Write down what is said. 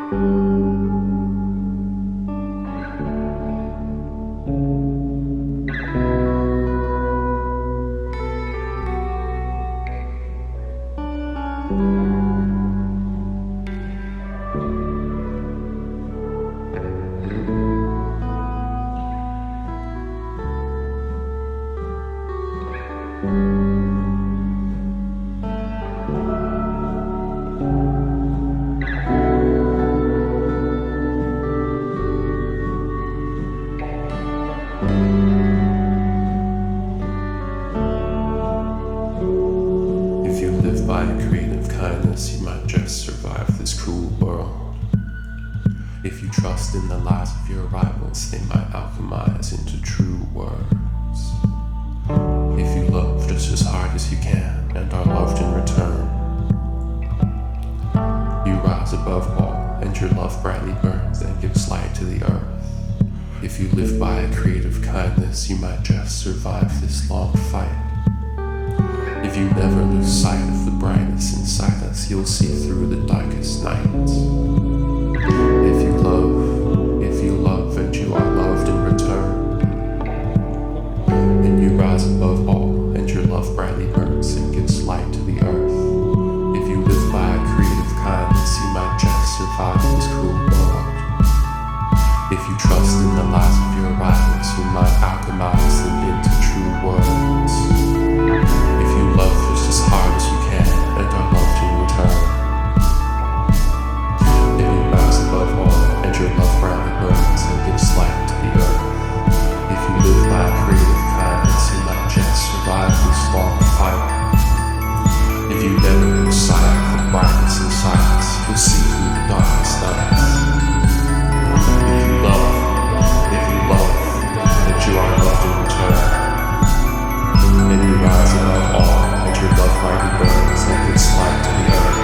If you live by a creative kindness, you might just survive this cruel world. If you trust in the lies of your rivals, they might alchemize into true words. If you love just as hard as you can and are loved in return, you rise above all and your love brightly burns and gives light to the earth. If you live by a creative kindness, you might just survive this long fight. If you never lose sight of the brightness inside us, you'll see through the darkest nights. If you love and you are loved in return, and you rise above all and your love brightly burns and gives light to the earth. If you live by a creative kindness, you might just survive this cruel world. If you trust in the lies of your rivals, you might alchemize them into true words. If you love just as hard as you can and are loved in return, then you rise above all and your love brightly burns and gives light to the earth. If you live by a creative kindness, you might just survive this long fight. If you never lose sight of the brightness inside us, you'll see through the darkest nights. If you love, that you are loved in return, then you rise above all, and your love brightly burns and gives light to the earth.